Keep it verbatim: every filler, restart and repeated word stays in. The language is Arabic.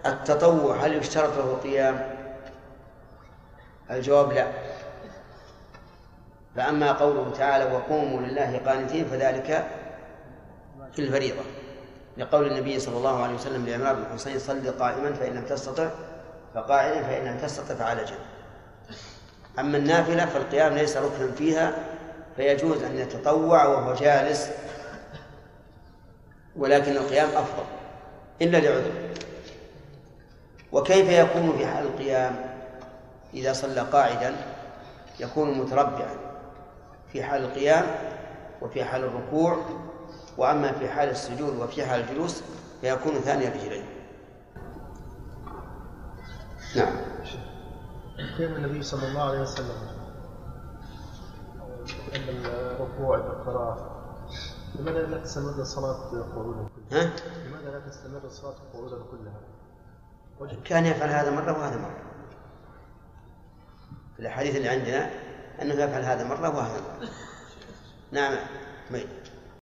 التطوع هل يشترط له القيام؟ الجواب لا. فأما قوله تعالى وقوموا لله قانتين فذلك في الفريضة، لقول النبي صلى الله عليه وسلم لعمران بن حسين صل قائما فإن لم تستطع فقاعدا فإن لم تستطع فعلى جنب. أما النافلة فالقيام ليس ركنا فيها، فيجوز أن يتطوع وهو جالس، ولكن القيام أفضل إلا لعذر. وكيف يكون في حال القيام؟ إذا صلى قاعدا يكون متربعا في حال القيام وفي حال الركوع، وأما في حال السجود وفي حال الجلوس فيكون ثاني الرجلين. نعم. كان النبي صلى الله عليه وسلم عند الركوع والقراءة لماذا لا تستمر الصلاة قعودا كلها؟ ها؟ لماذا لا تستمر الصلاة قعودا كلها؟ كان يفعل هذا مرة وهذا مرة. في الحديث اللي عندنا أنه يفعل هذا مرة وهذا مرة. نعم.